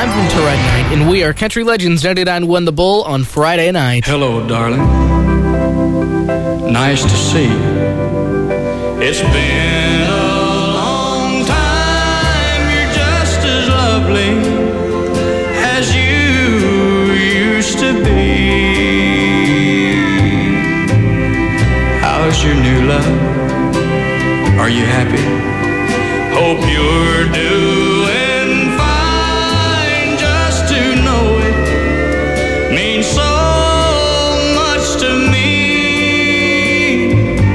I'm Ventura Knight, and we are Country Legends 99.1 The Bull on Friday night. Hello, darling. Nice to see you. It's been a long time. You're just as lovely as you used to be. How's your new love? Are you happy? Hope you're doing fine. Just to know it means so much to me.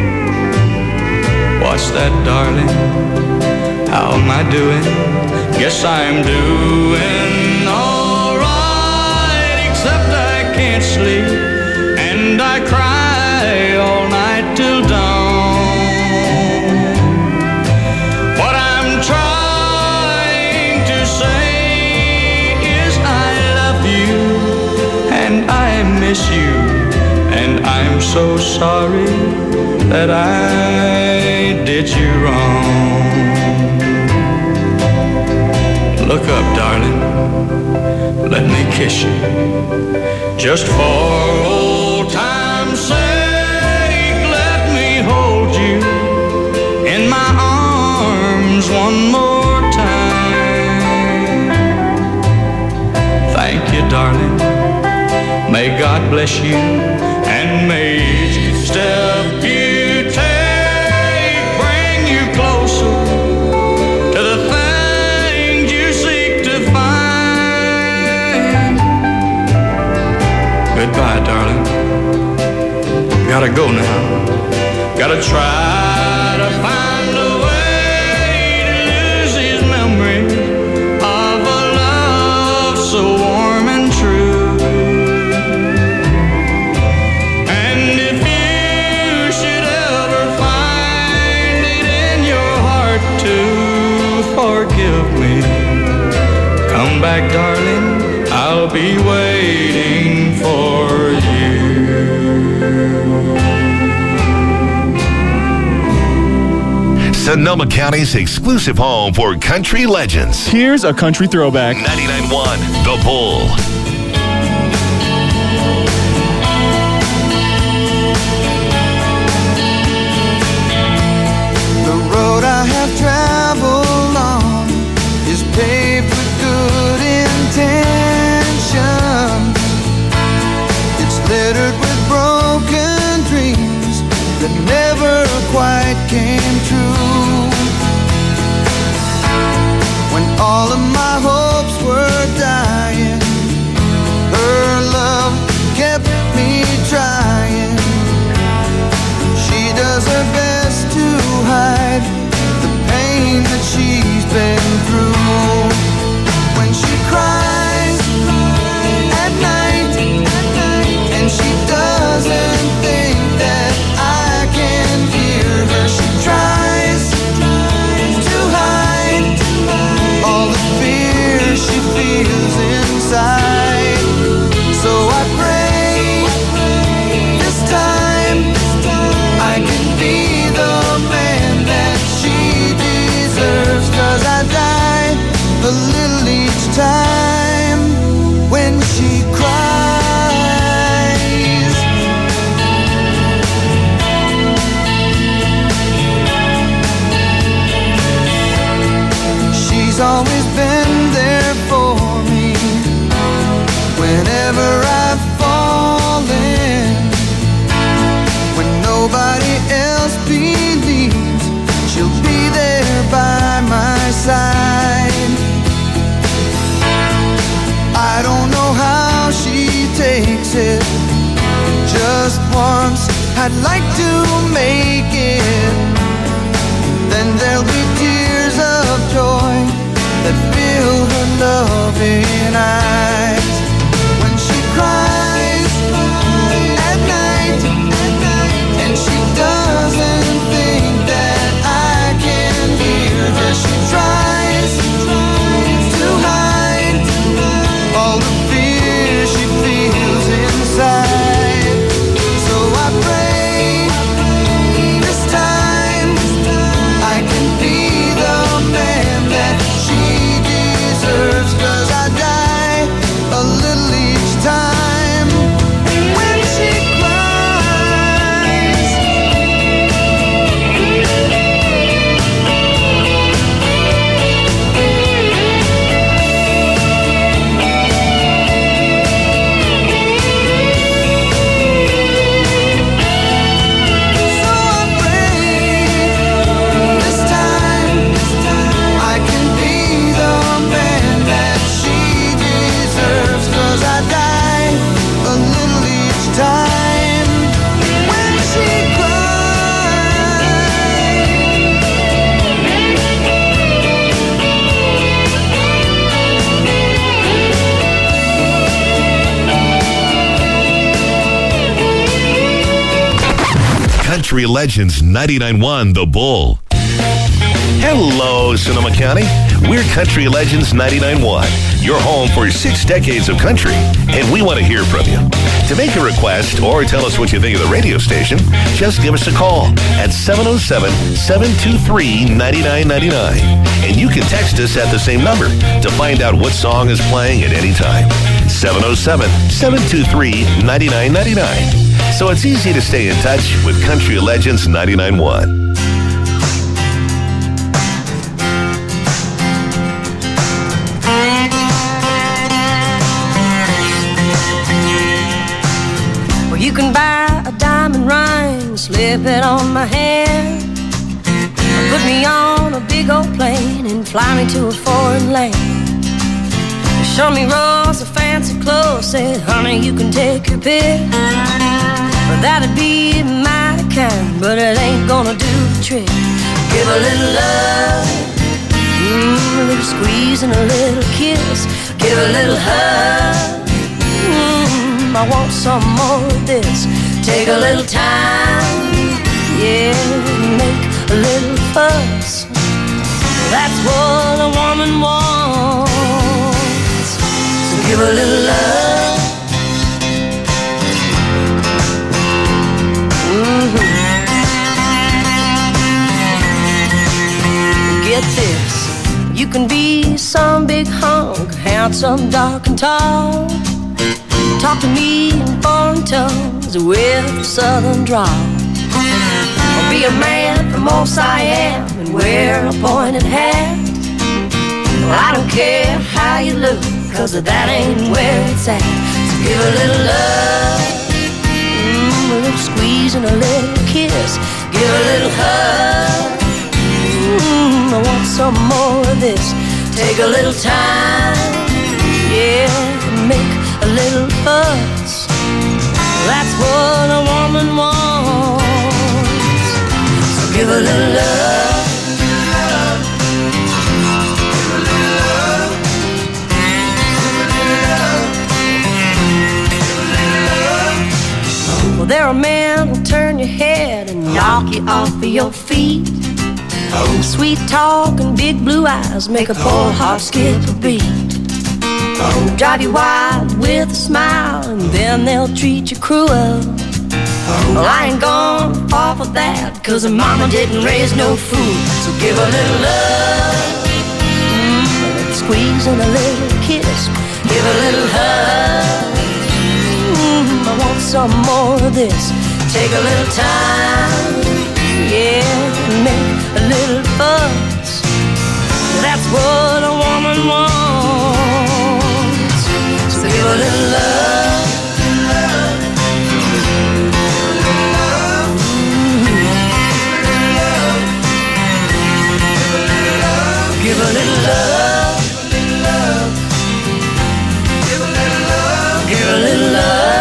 What's that, darling? How am I doing? Guess I'm doing all right, except I can't sleep and I cry all night till dawn. Miss you, and I'm so sorry that I did you wrong. Look up, darling, let me kiss you, just for old time's sake. Let me hold you in my arms one more time. Thank you, darling. May God bless you, and may each step you take bring you closer to the things you seek to find. Goodbye, darling. Gotta go now. Gotta try to find a way to lose his memory of a love so warm and true. Forgive me. Come back, darling. I'll be waiting for you. Sonoma County's exclusive home for country legends. Here's a country throwback. 99.1 The Bull. The road I have traveled paved with good intentions. It's littered with broken dreams that never quite came true. When all of my hopes were dying, her love kept me trying. She does her best to hide the pain that she's been through. When she cries at night and she doesn't think that I can hear her, she tries to hide all the fear she feels inside. So I pray this time I can be the man that she deserves, 'cause I die a little each time when she cries. She's always been there for me whenever I've fallen. When nobody else believes, she'll be there by my side. I don't know how she takes it. Just once I'd like to make it. Then there'll be tears of joy that fill her loving eyes. When she cries at night and she doesn't think that I can hear her, she tries to hide all the fear she feels inside. So I pray Country Legends 99.1 The Bull. Hello, Sonoma County. We're Country Legends 99.1, your home for 6 decades of country, and we want to hear from you. To make a request or tell us what you think of the radio station, just give us a call at 707-723-9999. And you can text us at the same number to find out what song is playing at any time. 707-723-9999. So it's easy to stay in touch with Country Legends 99.1. You can buy a diamond ring, slip it on my hand, put me on a big old plane and fly me to a foreign land. Show me rolls of fancy clothes, say, honey, you can take your pick. Well, that'd be mighty kind, but it ain't gonna do the trick. Give a little love, a little squeeze and a little kiss. Give a little hug, I want some more of this. Take a little time, yeah, make a little fuss. That's what a woman wants. So give a little love. Get this, you can be some big hunk, handsome, dark and tall. Talk to me in foreign tongues with a southern drawl. Or be a man from old Siam and wear a pointed hat. Well, I don't care how you look, cause that ain't where it's at. So give a little love, a little squeeze and a little kiss. Give a little hug, I want some more of this. Take a little time, yeah, make a little fuss. That's what a woman wants. So give a little love. Well, there are men who'll turn your head and knock you off of your feet. Sweet talk and big blue eyes make a poor heart skip a beat. Drive you wild with a smile, and then they'll treat you cruel. Well, I ain't gonna fall for that, cause her mama didn't raise no fool. So give a little love, a little squeeze and a little kiss. Give a little hug, I want some more of this. Take a little time, yeah, make a little fuss. That's what a woman wants. So give a little love. Give a little love. Give a little love. Give a little love.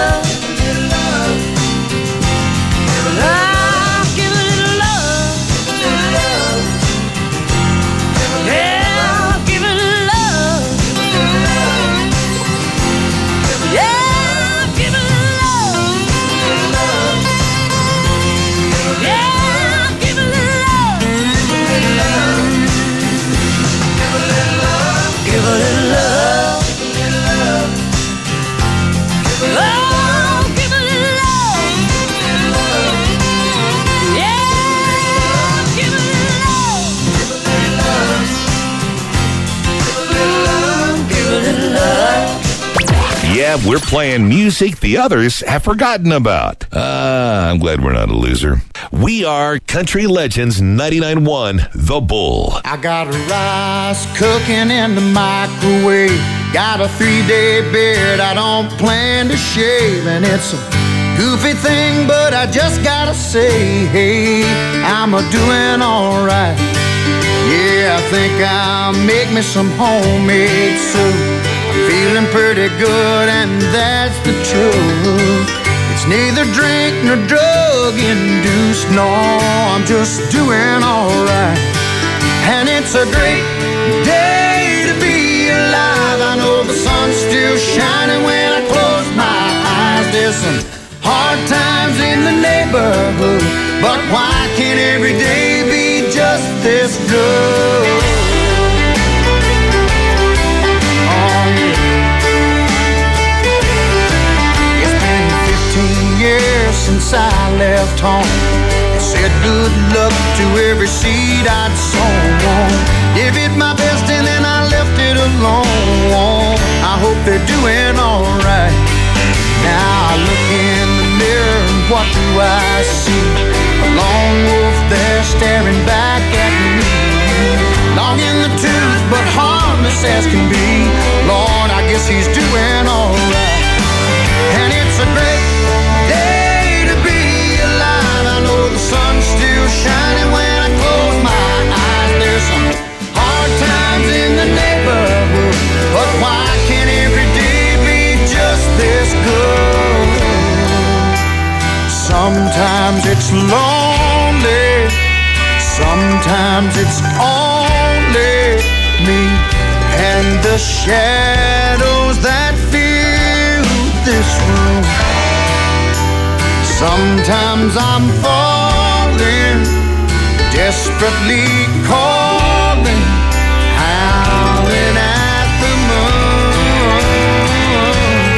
Yeah, we're playing music the others have forgotten about. I'm glad we're not a loser. We are Country Legends 99.1 The Bull. I got rice cooking in the microwave. Got a 3-day beard I don't plan to shave. And it's a goofy thing, but I just gotta say, hey, I'm a-doing alright. Yeah, I think I'll make me some homemade soup. Feeling pretty good, and that's the truth. It's neither drink nor drug induced. No, I'm just doing alright. And it's a great day to be alive. I know the sun's still shining when I close my eyes. There's some hard times in the neighborhood, but left home. They said good luck to every seed I'd sown. Gave it my best and then I left it alone. I hope they're doing alright. Now I look in the mirror and what do I see? A lone wolf there staring back at me. Long in the tooth but harmless as can be. Lord, I guess he's doing alright. And it's a great day to be alive. I know the sun's still shining when I close my eyes. There's some hard times in the neighborhood, but why can't every day be just this good? Sometimes it's lonely, sometimes it's only me and the shadows that fill this room. Sometimes I'm falling, desperately calling, howling at the moon.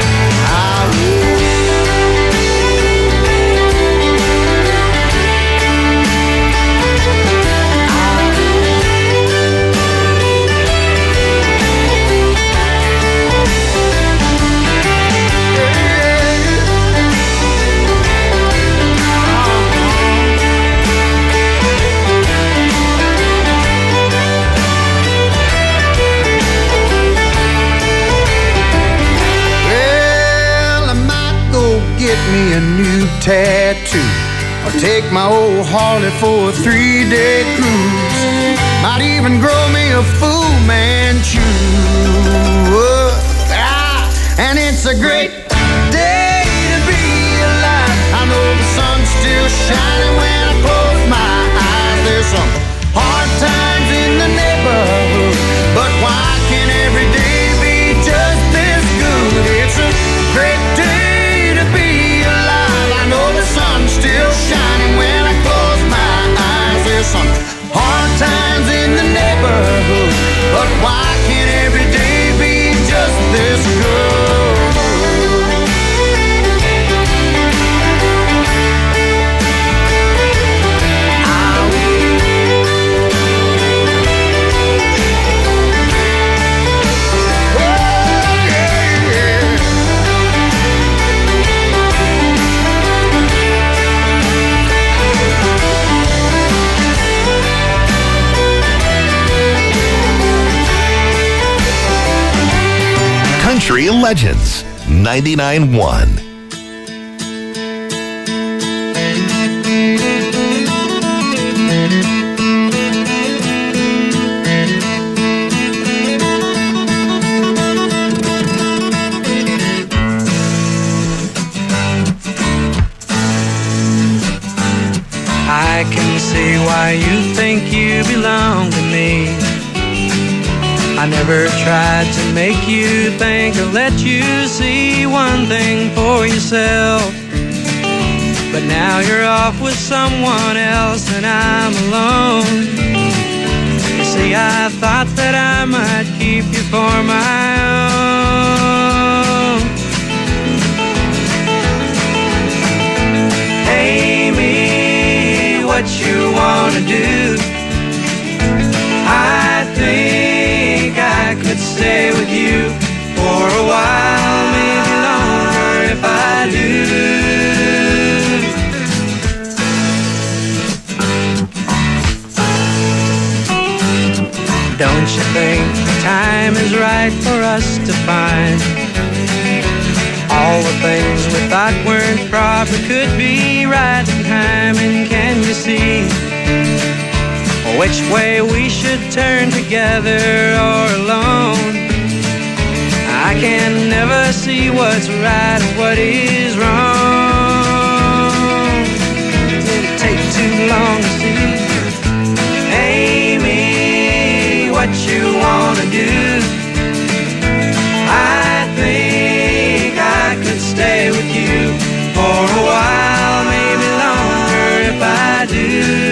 Get me a new tattoo, or take my old Harley for a 3-day cruise. Might even grow me a Fu Manchu. And it's a great day to be alive. I know the sun's still shining when I close my eyes. There's some hard times in the neighborhood, but why can't every day be just this good? It's a great day to be alive. I know the sun's still shining when I close my eyes. There's some hard times in the neighborhood, but why can't every day be just this good? Country Legends 99.1. I can see why you think you belong to me. I never tried to make you think or let you see one thing for yourself. But now you're off with someone else and I'm alone. You see, I thought that I might keep you for my own. Amy, what you wanna do? I think I could stay with you for a while, maybe longer if I do. Don't you think the time is right for us to find all the things we thought weren't proper could be right in time? And can you see which way we should turn, together or alone? I can never see what's right and what is wrong. Did it take too long to see? Amy, what you wanna do? I think I could stay with you for a while, maybe longer if I do.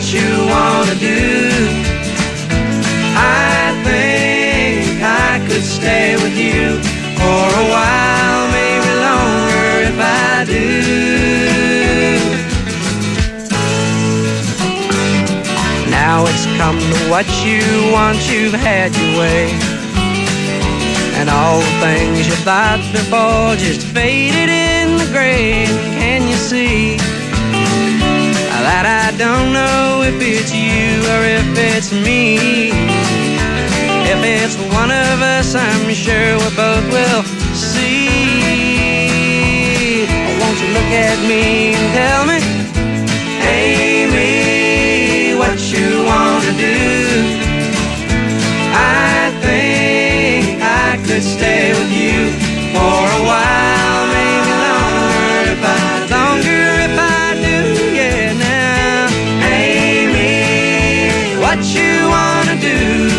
you wanna do. I think I could stay with you for a while, maybe longer if I do. Now it's come to what you want, you've had your way, and all the things you thought before just faded in the grave. Can you see that I don't know if it's you or if it's me? If it's one of us, I'm sure we both will see. Won't you look at me and tell me, Amy, what you want to do? I think I could stay with you for a while, maybe longer if I do, yeah. Now, Amy, what you wanna do?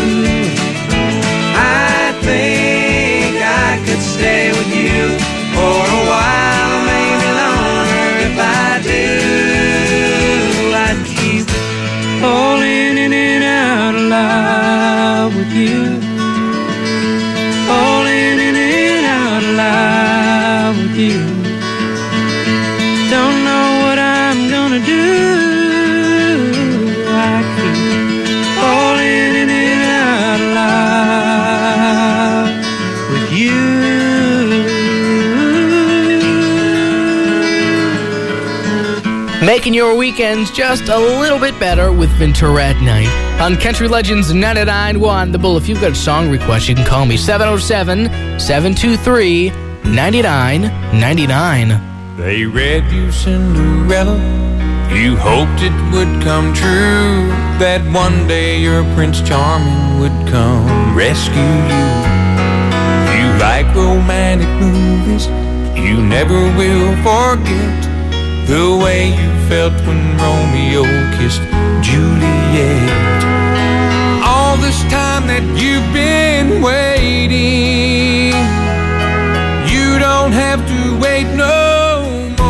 I think I could stay with you for a while, maybe longer if I do. I'd keep falling in and out of love with you, falling in and out of love with you. Don't know what I'm gonna do. I keep falling in and out of love with you. Making your weekends just a little bit better with Ventura at Night. On Country Legends 99.1 The Bull. If you've got a song request, you can call me 707-723-9999. They read you Cinderella, you hoped it would come true, that one day your Prince Charming would come rescue you. You like romantic movies, you never will forget the way you felt when Romeo kissed Juliet. All this time that you've been waiting, you don't have to wait no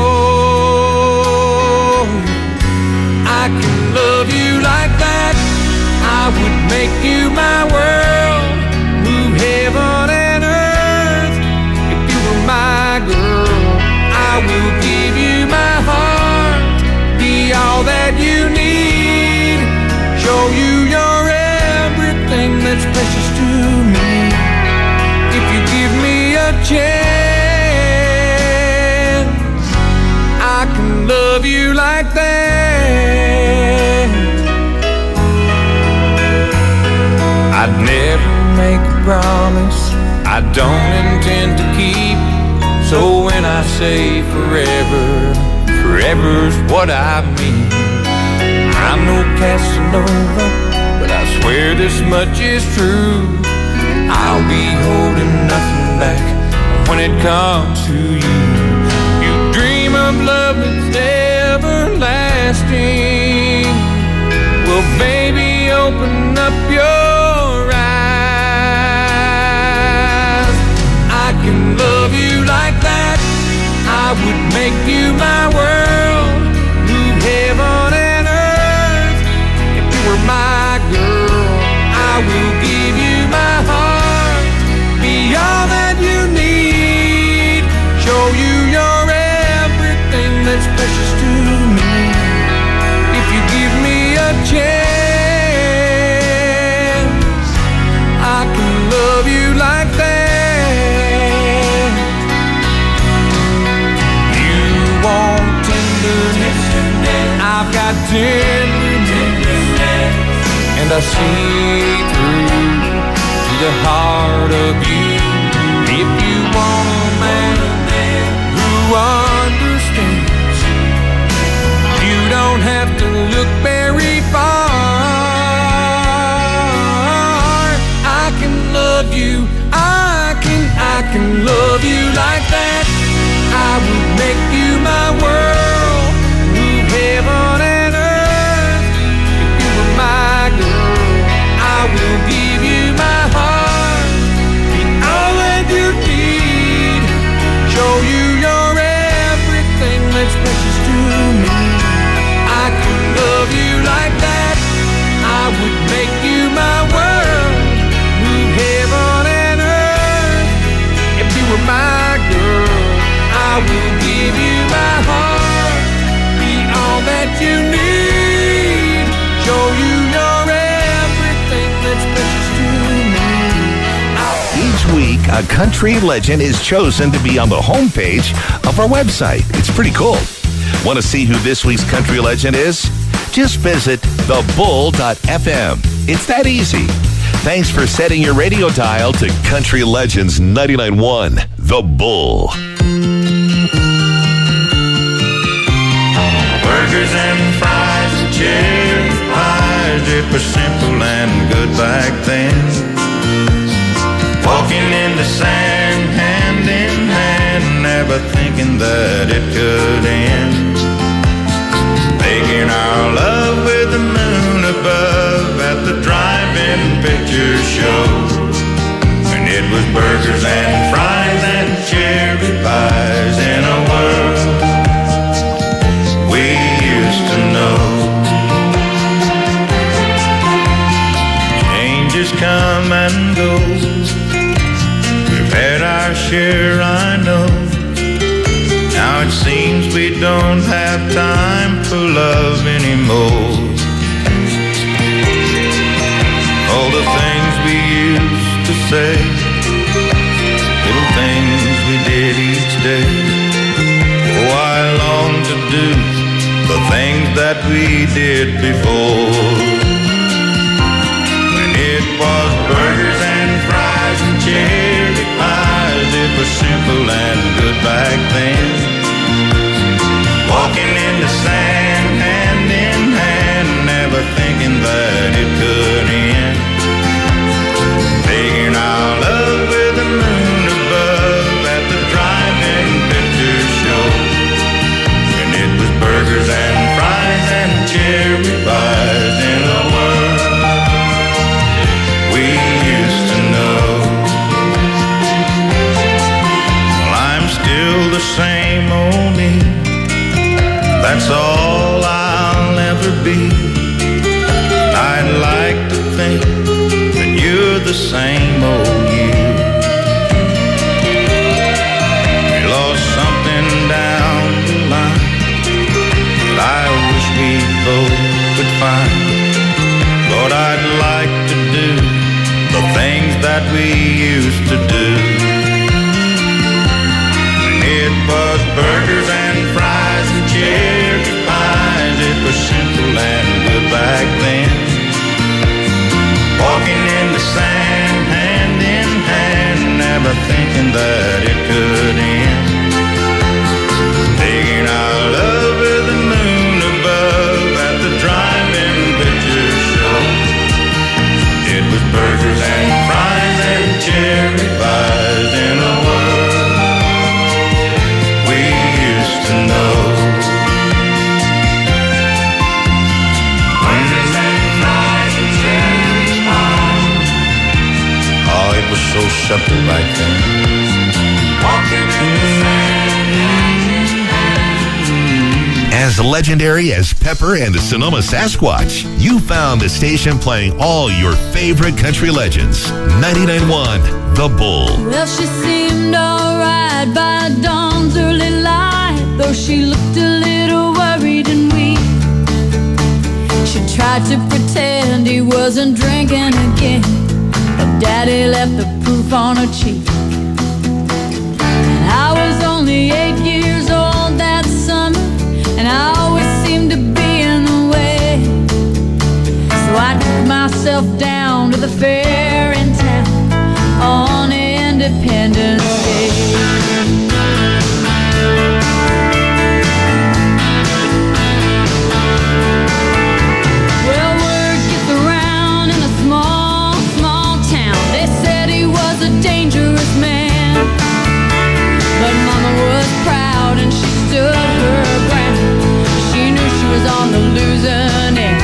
more. I can love you like that, I would make you my world, move heaven and earth. If you were my girl, I will give you my heart, be all that you need, show you you're everything that's precious to me. If you give me a chance, I can love you like that. I'd never make a promise I don't intend to keep, so when I say forever, forever's what I mean. I'm no Casanova, but I swear this much is true, I'll be holding nothing back when it comes to you. You dream of love that's everlasting, well baby, open up your eyes. I can love you like that, I would make you my world, move heaven and earth. If you were my girl, I will give you my heart, be all that you need, show you you're everything that's precious to me. If you give me a chance, I can love you like that. I've got tenderness, and I see through to the heart of you. If you want a man who understands, you don't have to look very far. I can love you, I can love you like that. I would make you my world, move heaven and earth. If you were my girl, I will give you my heart, be a country legend is chosen to be on the homepage of our website. It's pretty cool. Want to see who this week's country legend is? Just visit thebull.fm. It's that easy. Thanks for setting your radio dial to Country Legends 99.1, The Bull. Burgers and fries and cherry pies, it was simple and good back then. Walking in the sand, hand in hand, never thinking that it could end. Making our love with the moon above at the drive-in picture show. And it was burgers and fries and cherry pies in a world we used to know. Changes come and go. We've had our share, I know. Now it seems we don't have time for love anymore. All the things we used to say, little things we did each day. Oh, I long to do the things that we did before. When it was burgers and fries and cherry pies, it was simple and good back then. Walking in the sand, hand in hand, never thinking that it could end. Making our love with the moon above at the drive-in picture show. And it was burgers and fries and cherry pies in a world we used to know. Well, I'm still the same old me. That's all I'll ever be. I'd like to think that you're the same old you. We lost something down the line that I wish we both could find. Lord, I'd like to do the things that we used to do. When it was burgers and fries and cherry pies, it was simple and good back then. Walking in the sand, hand in hand, never thinking that it could end. Taking our love with the moon above at the drive-in picture show. It was burgers and fries and cherry pies in a world we used to know. It was so simple back then. Walking in the sand. As legendary as Pepper and the Sonoma Sasquatch, you found the station playing all your favorite country legends. 99.1 The Bull. Well, she seemed alright by dawn's early light, though she looked a little worried and weak. She tried to pretend he wasn't drinking again, but Daddy left the proof on her cheek. And I was only 8 years old that summer, and I always seemed to be in the way. So I took myself down to the fair in town on Independence Day. Well, word gets around in a small town. They said he was a dangerous man, but Mama was proud and she stood her ground. She knew she was on the losing end.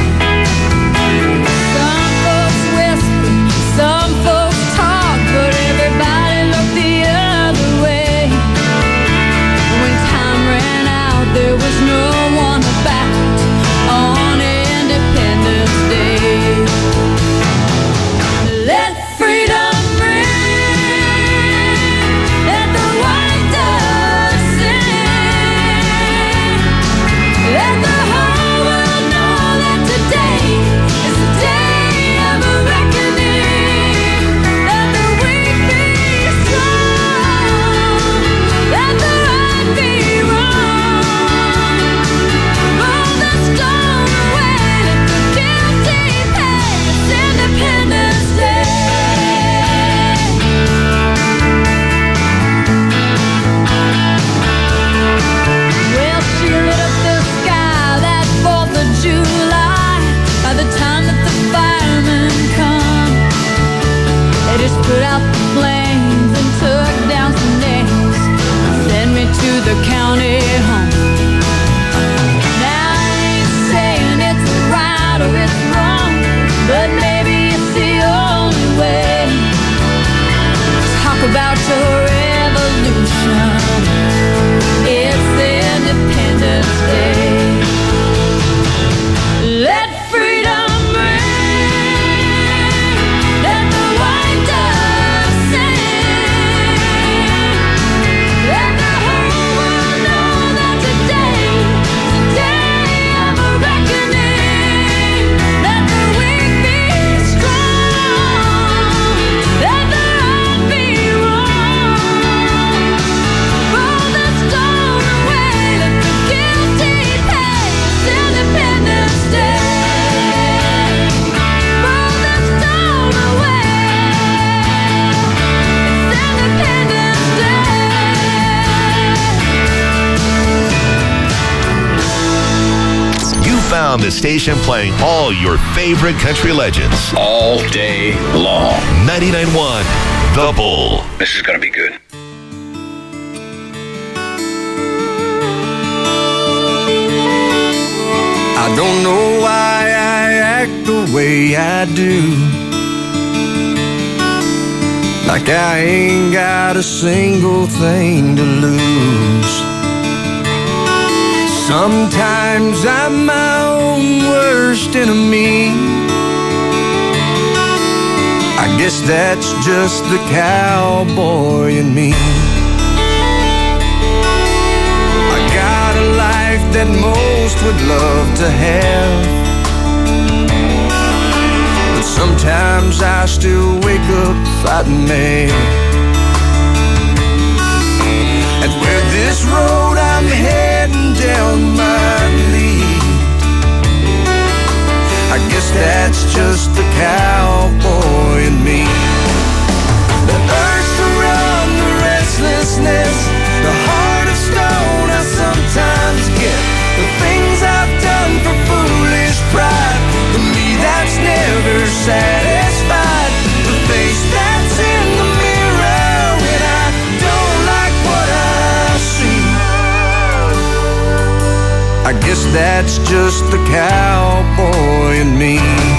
Some folks whisper, some folks talk, but everybody looked the other way. but maybe it's the only way. Talk about your revolution. It's Independence Day. Let freedom ring. Let the white dove sing. Let the whole world know that today's the day of a reckoning. Let the weak be strong. Let the right be wrong. Roll the stone away. Let the guilty pay. It's Independence Day. Roll the stone away. It's Independence Day. You found the station playing all your favorite country legends. All day long. 99.1 The Bull. This is going to be good. I don't know why I act the way I do. Like I ain't got a single thing to lose. Sometimes I'm my own worst enemy. I guess that's just the cowboy in me. I got a life that most would love to have, but sometimes I still wake up fighting mad. And where this road I'm heading down might lead, I guess that's just the cowboy in me. The urge to run, the restlessness, the heart of stone I sometimes get. The things I've done for foolish pride, to me that's never satisfied. The face that's in the mirror when I don't like what I see, I guess that's just the cowboy in me.